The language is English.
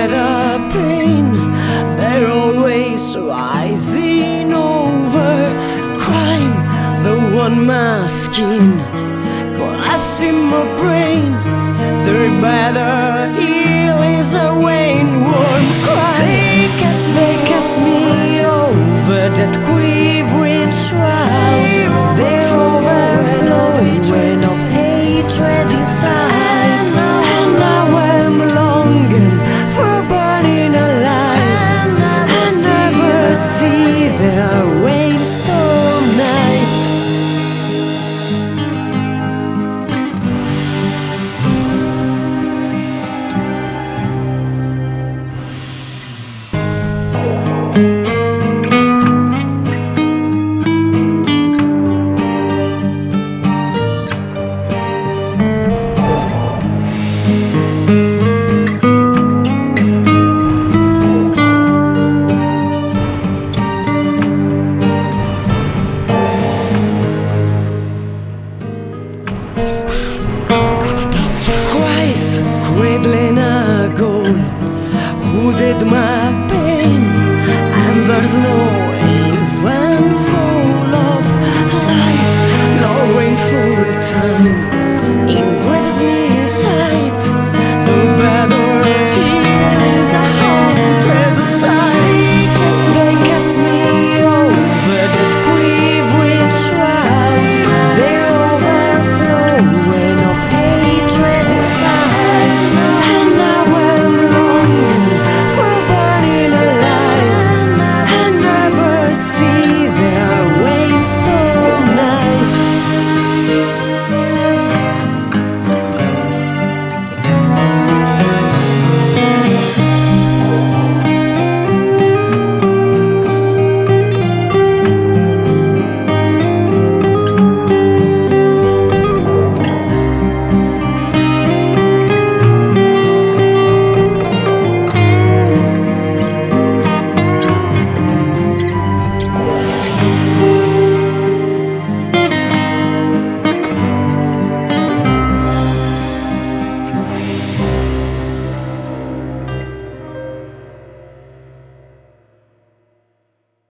the pain, they're always rising over crime. The one masking, collapsing my brain. They're better, heal is a rain warm cry. They cast me over that quivering shroud. They're overflowing of hatred inside. And now I'm longing for burning alive. I never see their rainstorm night. Christ, cradling a goal, who did my pain? And there's no even full of life, no rainful time. It grieves me